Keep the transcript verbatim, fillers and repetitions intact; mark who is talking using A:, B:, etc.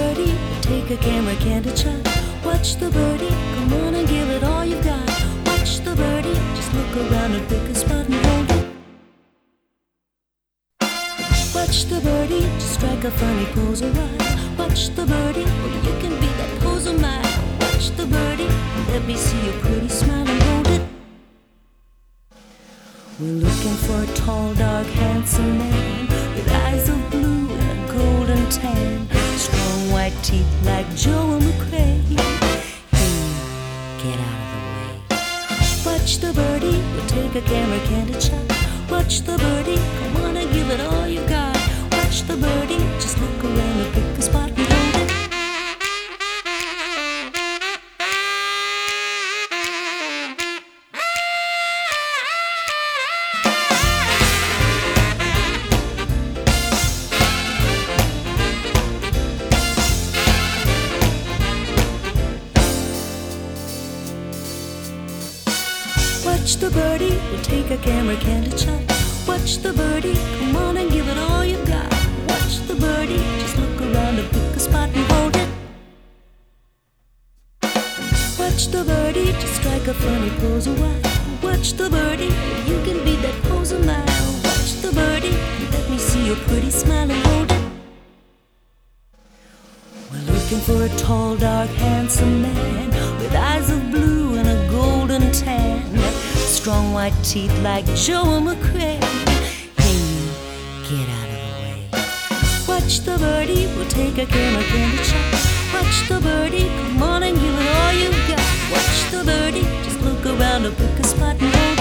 A: birdie, take a camera, can't a shot. Watch the birdie, come on and give it all you've got. Watch the birdie, just look around and pick a spot and hold it. Watch the birdie, just strike a funny pose a while. Watch the birdie, well you can be that pose of mine. Watch the birdie, let me see your pretty smile and hold it. We're looking for a tall, dark, handsome man with eyes of blue and a golden tan, strong white teeth like Joe McRae. Hey, get out of the way. Watch the birdie, we'll take a camera, candid shot. Watch the birdie, come on and give it all you got. Watch the birdie, just look around and pick a spot and hold it. Watch the birdie, we'll take a camera, candid shot. Watch the birdie, come on and give it all you've got. Watch the birdie, just look around and pick a spot and hold it. Watch the birdie, just strike a funny pose a while. Watch the birdie, you can be that pose a mile. Watch the birdie, let me see your pretty smile and hold it. We're looking for a tall, dark, handsome man with eyes of blue and a golden tan, strong white teeth like Joe McRae. Hey, get out of the way. Watch the birdie, we'll take a camera, candid shot. Watch the birdie, come on and give it all you got. Watch the birdie, just look around and pick a spot and hold it.